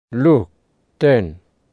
Luke 10.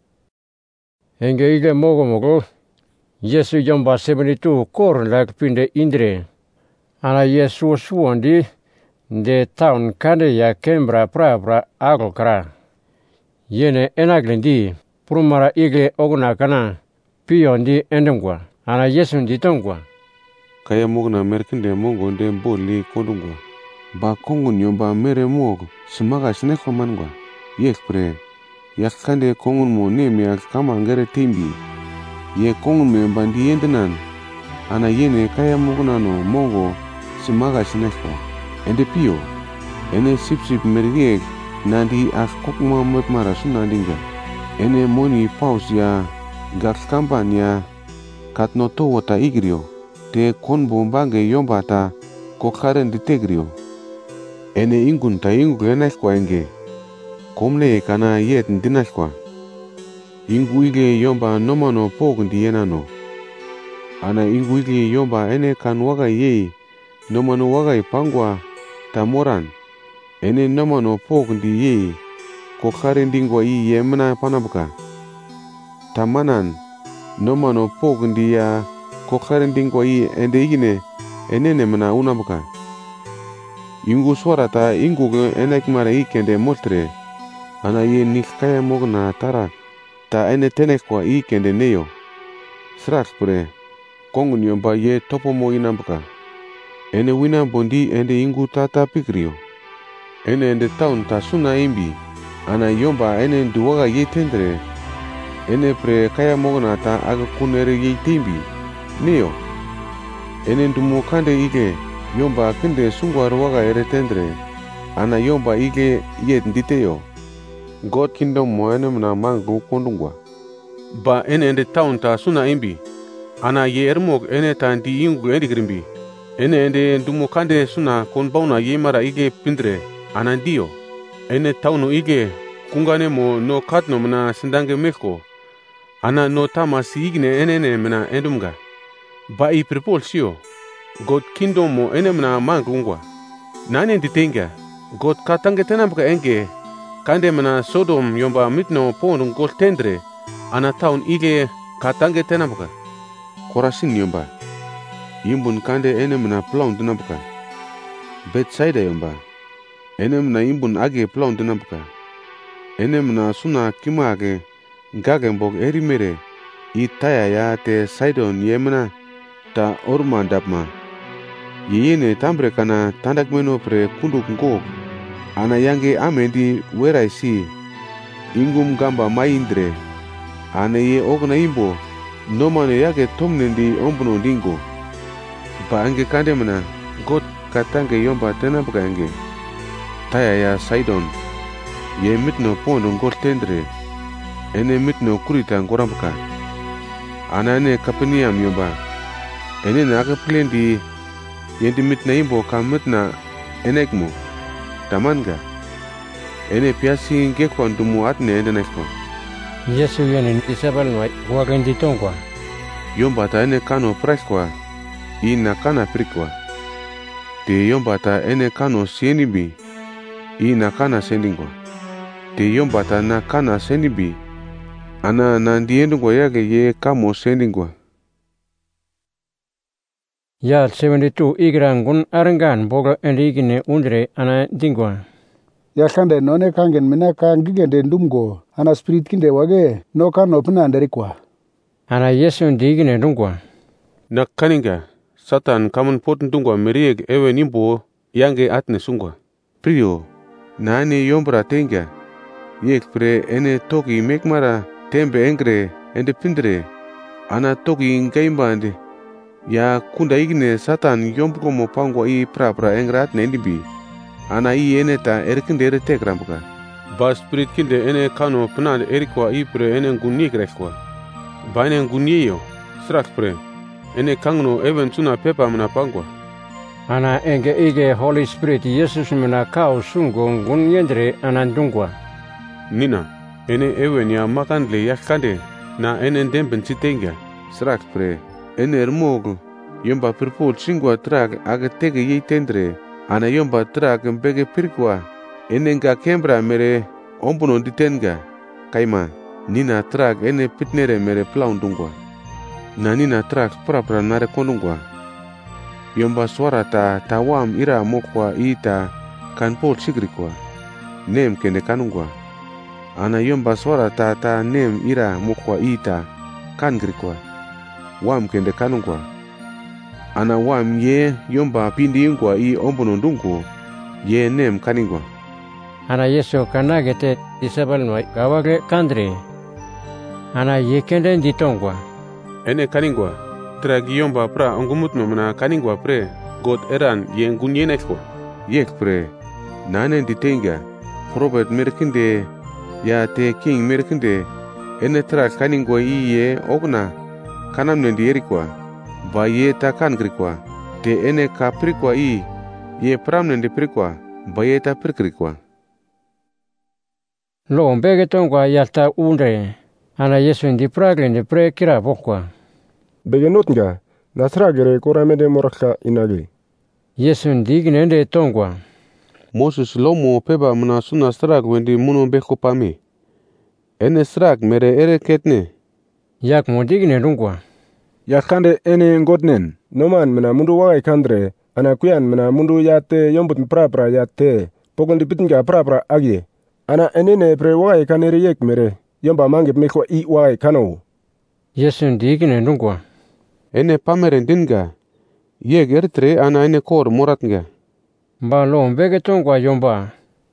Enge ile mogo Yesu jomba 72 kor lak pinde indre. Ana Yesu suondi de town kande ya Kembra pra agokra. Yene enaglendi prumara igle ogna kana piyondi endengwa. Ana Yesu ditongwa. Kaya mogna merkinde mongo de boli kodungwa. Ba kongun yomba mere mogo sumaga sneko mangwa. Yekpre yakande kongun mo nemia kama ngere timbi. Ye kongun me bandi yendenan. Ana yene kaya mogna no mongo sumaga sneko. Ende pio. Ene sip mergiek nandi ak kokma mara sunandinga. Ene moni paus ya gakskamban ya katnoto wata igrio. Te konbo bange yombata kokaren ditegrio. Ene ingun ta ingu enakwa enge. Komne kana yet ndinakwa. Ingu ige yomba nomano pogundi yenano. Ana ingu ige yomba ene kan waga ye. Nomano waga ipangwa tamoran. Ene nomano pogundi ye. Kokaren dingwa i yemna panabuka. Tamanan nomano pogundi ya. Kokaren dingwa i ende igine enene mana unabuka. Ingu suarata ingu enek mara ikende moltre. Ana ye nikaya mogna tarak. Ta ene tenekwa ikende neyo. Srak pure. Kongun yomba ye topo mo inabuka. Ene wina bondi ende ingu tata pikrio. Ene ende taun ta suna imbi. Ana yomba ene duwaga ye tendre. Ene pre kaya mogna ta aga kunere ye timbi. Neo. Ene ndumu kande ige. Yomba kende sungwar waga ere tendre. Ana yomba ige yet nditeyo. God kingdom mo ene mna mangu kondungwa. Ba ene ende town ta suna imbi. Ana ye ermog ene ta ndi ingu endigrimbi. Ene ende ndumu kande suna konbauna ye mara ige pindre. Ana ndiyo. Ene tawno ige kungane mo no katno mna sindange meko. Ana no tamasi igne enene mna endumga. Ba i prepol sio. God kingdom mo ene mna mangungwa. Nane nditenga. God katange tenamka enge. Kande mna Sodom yomba mitno pondung gol tendre. Ana taun ige katange tenamka. Korasin yomba. Yimbun kande ene mna plaun tenamka. Bethsaida yomba. Ene mna yimbun age plaun tenamka. Ene mna suna kimage ngage mbog erimere. Itaya ya te Sidon yemna. Ta orma dapma. Yeyene tambre kana tandak meno pre kunduk ngok. Ana yange amendi wera si. Ingum gamba maindre. Ana ye ogna imbo. Nomane yage tomnendi ombuno dingo. Ba ange kande mena. God katange yomba tenabga ange. Taya ya Sidon. Ye mitno pondo ngol tendre. Ene mitno kurita ngorambka. Ana ene Capernaum yomba. Ene na aka plendi yendi mitna imbo ka mitna enekmo. Tamanga. Ene piasi ngekwa ndumu atne ende nekwa. Yesu yene isabal no wagendi tongwa. Yomba ta ene kano preskwa. Ina kana prikwa. Te yomba ta ene kano sienibi. Ina kana sendingwa. Te yomba ta na kana senibi. Ana na ndiendungwa yage ye kamo sendingwa. Ya 72 igrangun arangan boga endigine undre ana dingwa. Ya kande none kangen mina kangigende ndumgo. Ana spirit kinde wage no kano pina nderikwa. Ana Yesu ndigine ndungwa. Na kaninga Satan kamun potun tungwa merieg ewe nimbo yange atne sungwa. Prio na ane yombra tenga. Yek pre ene toki mekmara tembe engre ende pindre. Ana toki ngaimbande. Ya kunda igne Satan yombuko mo pangwa i pra engrat nendibi. Ana i ene ta erkinde ere tekrambuka. Ba spirit kinde ene kano penad erikwa i pre ene nguni krekwa. Ba ene nguni yo. Srak pre. Ene kangno even suna pepa mna pangwa. Ana enge ige Holy Spirit Jesus mna kao sungo ngun yendre anandungwa. Nina. Ene even ya makandle yakande. Na ene demben sitenga. Srak pre. Ene ermog yomba pirpol singwa trak aga tege ye tendre. Ana yomba trak mbege pirkwa. Ene nga kembra mere ombono ditenga kaima nina trak ene pitnere mere plaundungwa na nina trak pra nare kondungwa yomba swara ta wam ira mokwa ita kan pol sigrikwa nem kende kanungwa ana yomba swara ta nem ira mokwa ita kan grikwa wam kende kanungwa ana wam ye yomba pindi ingwa i ombono ndungwa ye nem kaningwa ana Yesu kanagete Isabel no gawage kandre ana ye kende ditongwa ene kaningwa tragi yomba pra ongumut memna kaningwa pre god eran ye ngunyenekwa yek pre nane ditenga prophet merkinde ya te king merkinde ene tra kaningwa ye ogna kanam nendierikwa ba ye ta kangrikwa te ene kaprikwa ye pram nendiprikwa ba ye ta prikrikwa lo mbege tongwa yalta unre ana Yesu ndi pragle ndi pre kira bokwa bege notnga nasragere koramede moraka inagi Yesu ndigne nde tongwa Moses lomo peba mna suna strag wendi muno beko pame ene strag mere ere ketne yak mo digne rungwa yakande ene ngodnen noman mna mundu wagai kandre ana kuyan mna mundu yate yombut pra yate pogondi pitnga pra agye ana enene pre wagai kanere yek mere yomba mangip mekwa i wagai kano Yesu ndigne rungwa ene pamere dinga yek ertre ana ene kor moratnga ba lo mbege tongwa yomba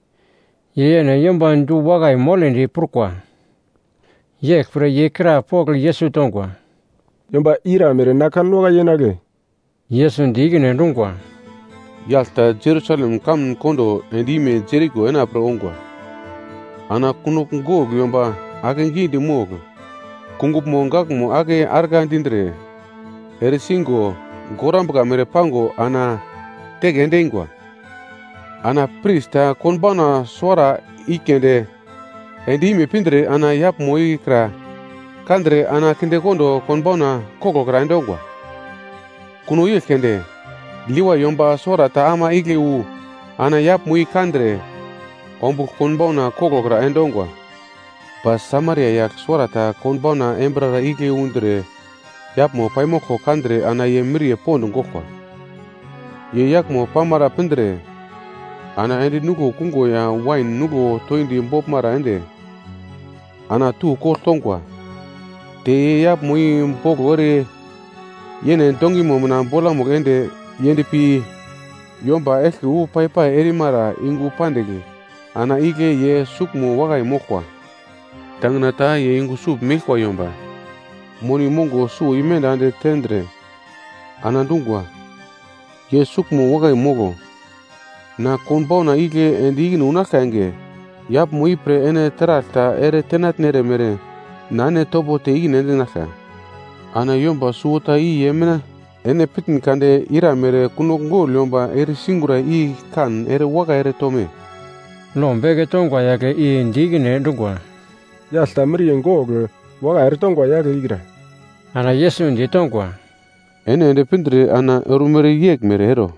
yene yomba ndu wagai molendi purkwa yek pre yekra pogl Yesu tongwa yomba ira mere nakan wagai yenage Yesu ndigne rungwa yalta Jerusalem kam kondo endime Jericho ena pro ongwa ana kunuk ngog yomba ake ngindi mog kungup mongak mo ake arga dindre erisingo gorambga mere pango ana tegendengwa ana prista konbana swara ikende endime pindre ana yap moi kra kandre ana kende kondo konbana koko kra ndongwa kuno yekende liwa yomba swara ta ama igleu ana yap moi kandre ombu konbana koko kra ndongwa pas Samaria yak swara ta konbana embrara igleu undre yap mo paimoko kandre ana ye mirie pond ngokwa ye yak mo pamara pindre ana endi nugo kungo ya wine nugo toindi mbop mara ende ana tu kortongwa te ye yap mo mbok ore yene dongi mo mna bola mo ende yendi pi yomba eski u pai eri mara ingu pandege ana ige ye sukmo wagai mokwa tangna ta ye ingu sup mekwa yomba moni mongo su imenda ande tendre anandungwa ye sukmo wagai mogo na konbona ige endi nuna kange yap mo ipre ene trata ere tenat nere mere nane tobo te ine naka ana yomba suota yemena ene pitin kande ira mere kunongo yomba ere singura kan ere waga ere tome lo mbege tongwa yake ndigne rungwa yalta mirie ngog wagai ere tongwa yake igra ana Yesu ndi tongwa ene ende pindre ana erumere yek mere hero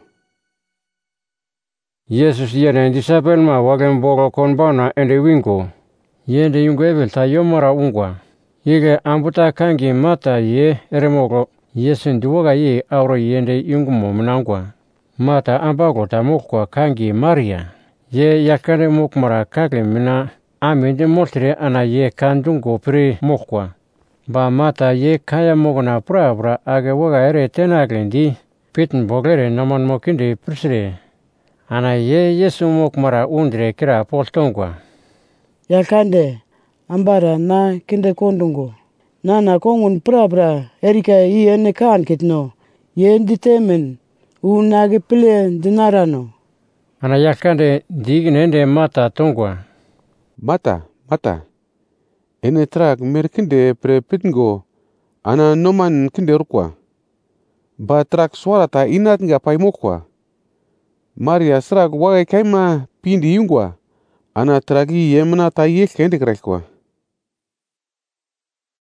Yesus yene ndi sapelma wagen bogo konbana ende wingo yende yungo evel ta yomara ungwa yege ambuta kangi mata ye eremogo Yesu ndi waga ye auro yende yungu momnangwa mata ambago ta mokwa kangi Maria ye yakane mokmara kagle mina amende moltre ana ye kandungo pre mokwa ba mata ye kaya mogna pra age waga ere tenaglendi pitin boglere naman mokinde prisre ana ye Yesu mokmara undre kira poltongwa yakande ambara na kinde kondungo na kongun pra erika i ene kan kitno ye nditemen unage pile dinarano ana yakande dignende mata tongwa mata ene trak merkinde pre pitngo ana noman kinde rukwa ba trak swarata inat nga paimokwa Maria srak wagai kaima pindi yungwa ana tragi yemna ta ye kende krekwa